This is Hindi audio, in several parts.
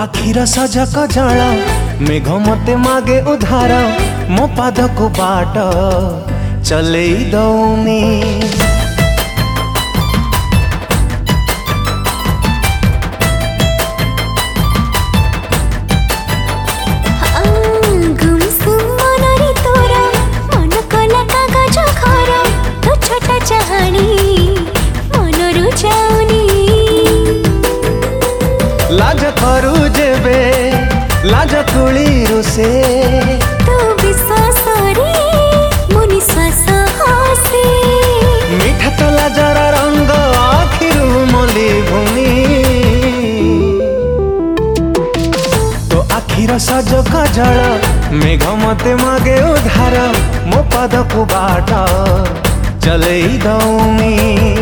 आखिर सजक जल मेघ मते मागे उधार मो पाद को बाट चले दौनी। लाज करू जेबे लाज तुली रुसे तो विश्वास रे मो निश्वास हासे मीठा तो लाजर रंग आखिरु मली भूमि। तो आखिर सज कजल मेघ मते मागे उधार मो पाद को बाट चले दौनी।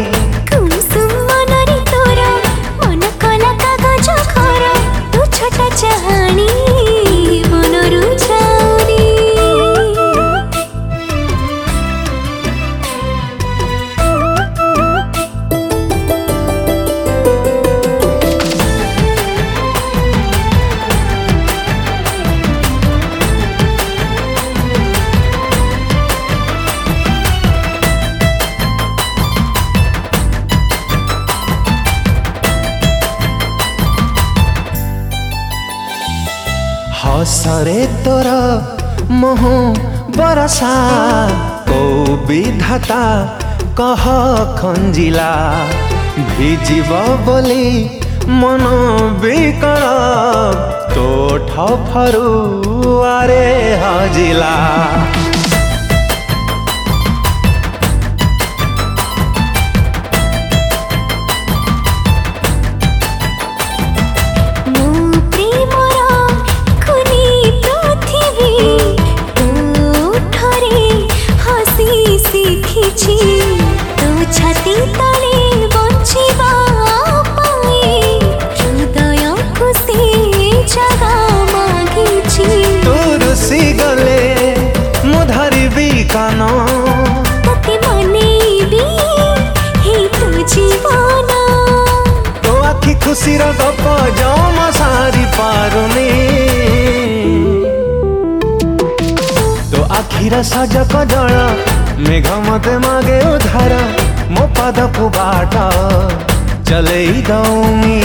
हसरे तोर मोह बरसा को विधाता कह खंजिला भिजिब बोली मन बिकल तो ठफरु आरे हजिला। तो छाती तले बचिबा पाए हृदय को से जगा मागिछि। तोर सी गले मुधरी भी कान तते मने भी हे तो जीवन तो आखि खुशीर गप जम सारी पारुनी। तो आखिर सजक जल मेघ मते मागे उधार मो पाद को बाट चले दौनी।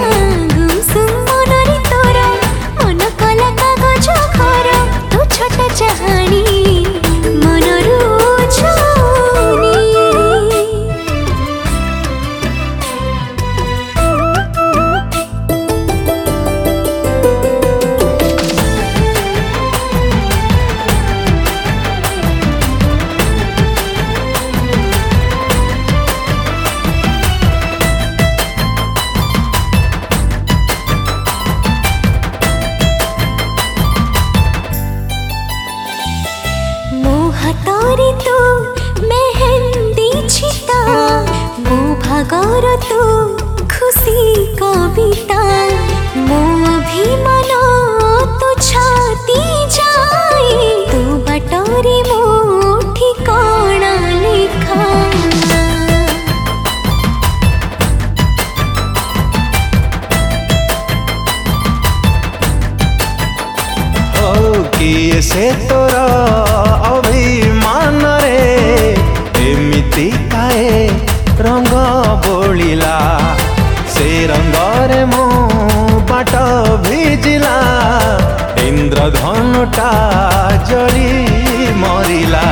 हातरे तो मेहंदी छिटा मो भागर तो खुशी कविता मो अभिमान तो छाती जाए तो बाटरे मो ठिकाना लिखा। किए से तोरा अभिमान रे एमिति काए रंग बोलिला से रंग रे मो बाट भिजिला इंद्रधनुटा जली मरिला।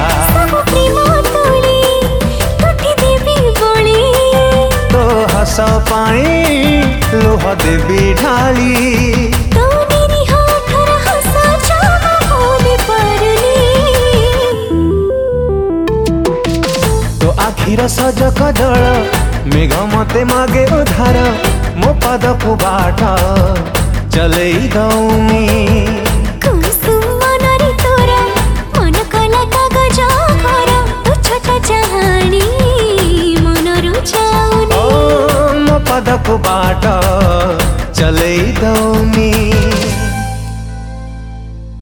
तो हस पाई लुह देवी ढाली आखिर सजक जल मेघ मते मागे उधार मो पाद को बाट चले दौनी। मो पाद को बाट चले दौनी।